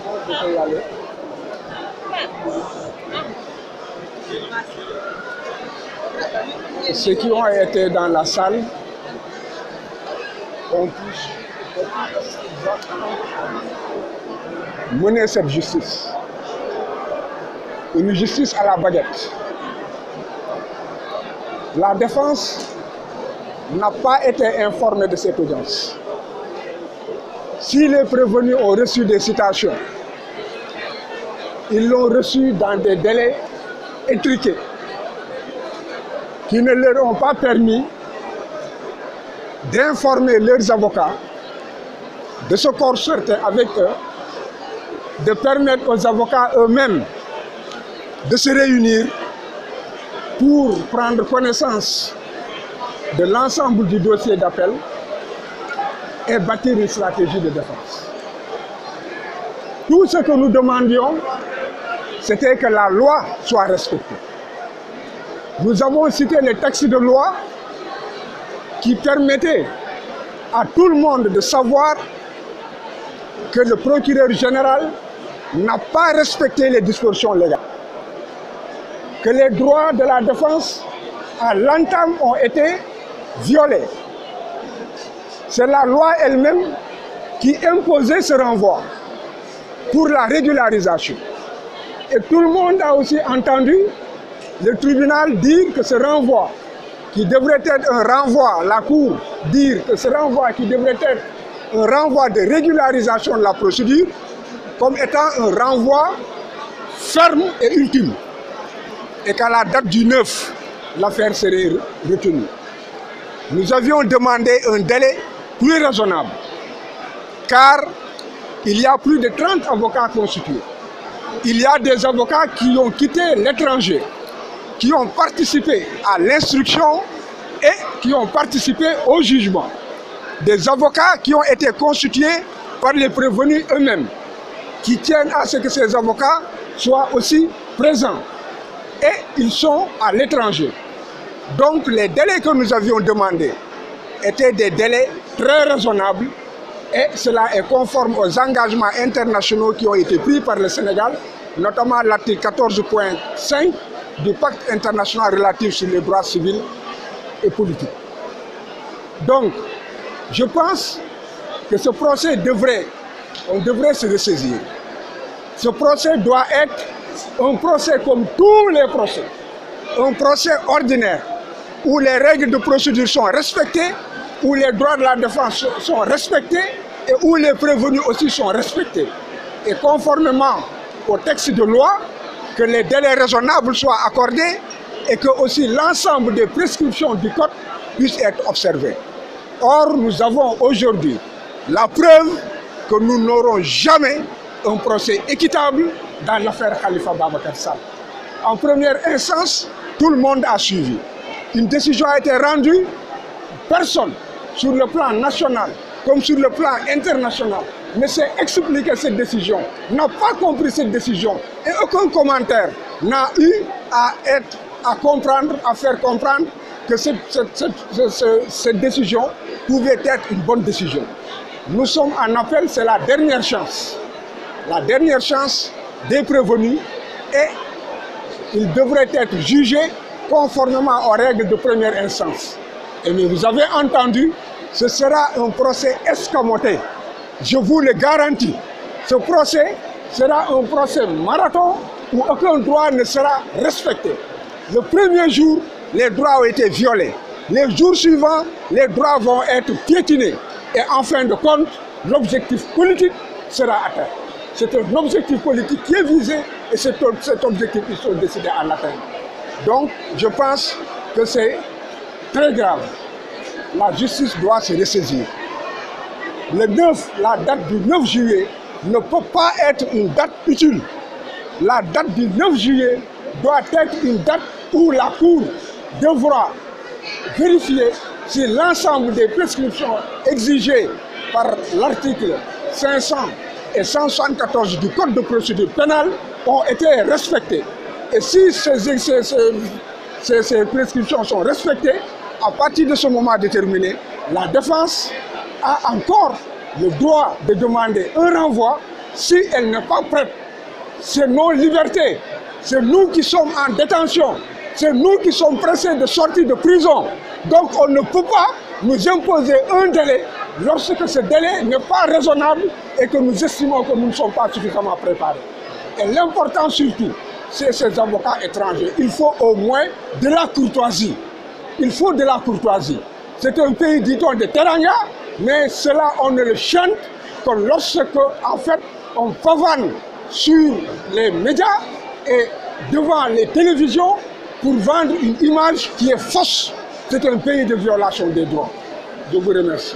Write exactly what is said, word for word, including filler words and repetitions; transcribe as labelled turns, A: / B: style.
A: je peux y aller. Ceux qui ont été dans la salle ont pu mener cette justice. Une justice à la baguette. La défense n'a pas été informée de cette audience. Si les prévenus ont reçu des citations, ils l'ont reçu dans des délais étriqués qui ne leur ont pas permis d'informer leurs avocats, de se concerter avec eux, de permettre aux avocats eux-mêmes de se réunir pour prendre connaissance de l'ensemble du dossier d'appel et bâtir une stratégie de défense. Tout ce que nous demandions, c'était que la loi soit respectée. Nous avons cité les textes de loi qui permettaient à tout le monde de savoir que le procureur général n'a pas respecté les dispositions légales, que les droits de la défense à l'entame ont été violés. C'est la loi elle-même qui imposait ce renvoi pour la régularisation. Et tout le monde a aussi entendu le tribunal dire que ce renvoi, qui devrait être un renvoi, la Cour dire que ce renvoi qui devrait être un renvoi de régularisation de la procédure, comme étant un renvoi ferme et ultime. Et qu'à la date du neuf, l'affaire serait retenue. Nous avions demandé un délai plus raisonnable, car il y a plus de trente avocats constitués. Il y a des avocats qui ont quitté l'étranger, qui ont participé à l'instruction et qui ont participé au jugement. Des avocats qui ont été constitués par les prévenus eux-mêmes, qui tiennent à ce que ces avocats soient aussi présents. Et ils sont à l'étranger. Donc les délais que nous avions demandés étaient des délais très raisonnables et cela est conforme aux engagements internationaux qui ont été pris par le Sénégal, notamment l'article quatorze point cinq du pacte international relatif sur les droits civils et politiques. Donc, je pense que ce procès devrait, on devrait se ressaisir. Ce procès doit être un procès comme tous les procès, un procès ordinaire, où les règles de procédure sont respectées, où les droits de la défense sont respectés et où les prévenus aussi sont respectés. Et conformément au texte de loi, que les délais raisonnables soient accordés et que aussi l'ensemble des prescriptions du code puissent être observées. Or, nous avons aujourd'hui la preuve que nous n'aurons jamais un procès équitable dans l'affaire Khalifa Babacar Sall. En première instance, tout le monde a suivi. Une décision a été rendue, personne sur le plan national comme sur le plan international ne s'est expliqué cette décision, n'a pas compris cette décision et aucun commentaire n'a eu à être, à comprendre, à faire comprendre que cette, cette, cette, cette, cette décision pouvait être une bonne décision. Nous sommes en appel, c'est la dernière chance. La dernière chance des prévenus et ils devraient être jugés conformément aux règles de première instance. Et mais vous avez entendu, ce sera un procès escamoté. Je vous le garantis. Ce procès sera un procès marathon où aucun droit ne sera respecté. Le premier jour, les droits ont été violés. Les jours suivants, les droits vont être piétinés. Et en fin de compte, l'objectif politique sera atteint. C'est un objectif politique qui est visé et cet, cet objectif, ils sont décidés à l'atteindre. Donc, je pense que c'est très grave. La justice doit se ressaisir. Le neuf, la date du neuf juillet ne peut pas être une date utile. La date du neuf juillet doit être une date où la Cour devra vérifier si l'ensemble des prescriptions exigées par l'article cinq cents et cent soixante-quatorze du Code de procédure pénale ont été respectées. Et si ces, ces, ces, ces prescriptions sont respectées, à partir de ce moment déterminé, la défense a encore le droit de demander un renvoi si elle n'est pas prête, c'est nos libertés, c'est nous qui sommes en détention, c'est nous qui sommes pressés de sortir de prison. Donc on ne peut pas nous imposer un délai lorsque ce délai n'est pas raisonnable et que nous estimons que nous ne sommes pas suffisamment préparés. Et l'important surtout, c'est ces avocats étrangers. Il faut au moins de la courtoisie. Il faut de la courtoisie. C'est un pays, dit-on, de teranga, mais cela, on ne le chante que lorsque, en fait, on pavane sur les médias et devant les télévisions pour vendre une image qui est fausse. C'est un pays de violation des droits. Je vous remercie.